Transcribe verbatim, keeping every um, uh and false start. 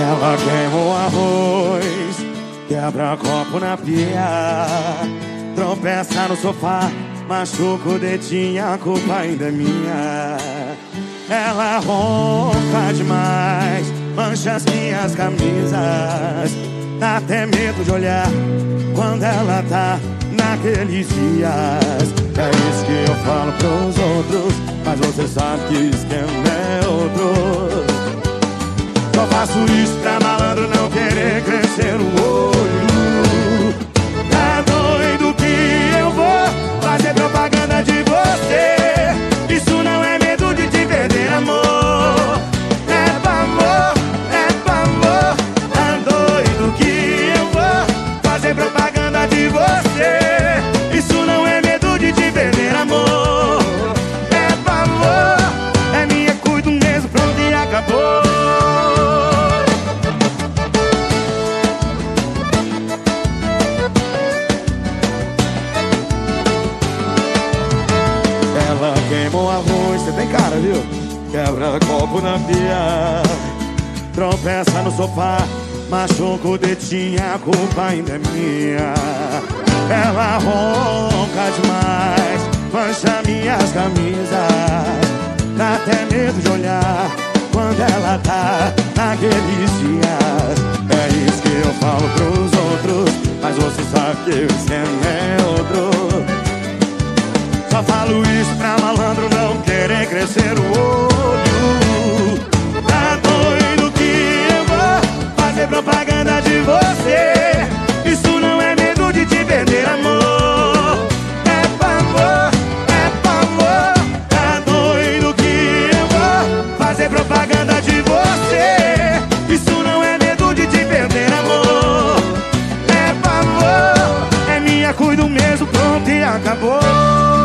Ela queima o arroz, quebra copo na pia, tropeça no sofá, machuca o dedinho, a culpa ainda é minha. Ela ronca demais, mancha as minhas camisas, dá até medo de olhar quando ela tá naqueles dias. É isso que eu falo pros outros, mas você sabe que o esquema é outro. Só faço isso pra malandro não querer crescer o olho. Tá doido que eu vou fazer propaganda de você? Isso não é medo de te perder, amor. É pavor, é pavor. Tá doido que eu vou fazer propaganda de você? Isso não é medo de te perder, amor. É pavor, é minha, cuido mesmo, pronto e acabou. Ela queima o arroz, você tem cara, viu? Quebra copo na pia, tropeça no sofá, machuca o dedinho, a culpa ainda é minha. Ela ronca demais, mancha minhas camisas, dá até medo de olhar quando ela tá naqueles dias. É isso que eu falo pros outros, mas você sabe que o esquema é outro. Só falo isso pra malandro não querer crescer o olho. Tá doido que eu vou fazer propaganda de você? Isso não é medo de te perder, amor. É pavor, é pavor. Tá doido que eu vou fazer propaganda de você? Isso não é medo de te perder, amor. É pavor, é minha, cuido mesmo, pronto e acabou.